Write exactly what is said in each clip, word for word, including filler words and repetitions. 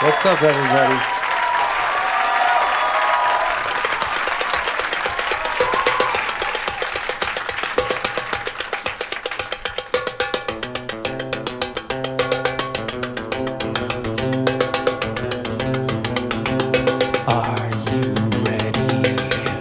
What's up, everybody? Are you ready?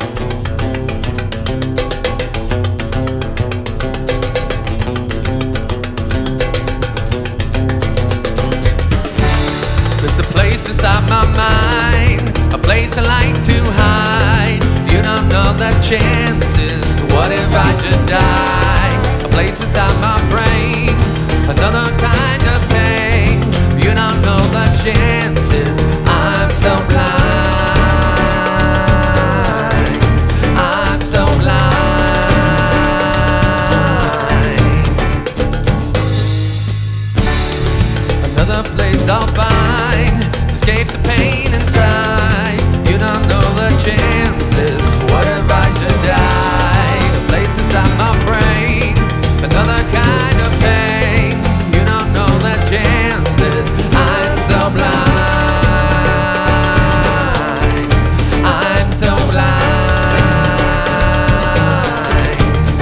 There's a place inside my mind, a place I like to hide. You don't know the chances, what if I should die? A place inside my brain, another kind of pain. You don't know the chances, I'm so blind. I'm so blind. Another place I'll find to escape the pain inside. You don't know the chances, what if I should die? A place inside my brain, another kind of pain. You don't know the chances, I'm so blind. I'm so blind.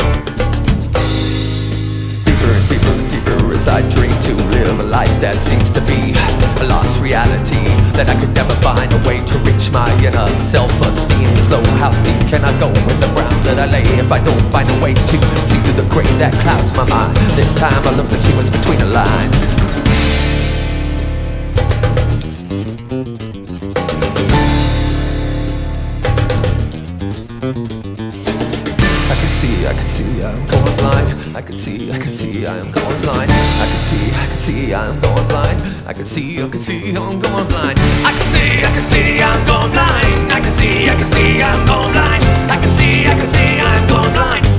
Deeper and deeper and deeper as I dream to live a life that seems to be a lost reality, that I could never find a way to reach my inner self-esteem. Slow, how deep can I go in the ground that I lay if I don't find a way to see through the gray that clouds my mind? This time I'll learn to see what's between the lines. I can see, I can see, I'm going blind. I can see, I can see, I am going blind. I can see, I can see, I am going blind. I can see, I can see, I'm going blind. I can see, I can see, I'm going blind. I can see, I can see, I'm going blind. I can see, I can see, I'm going blind.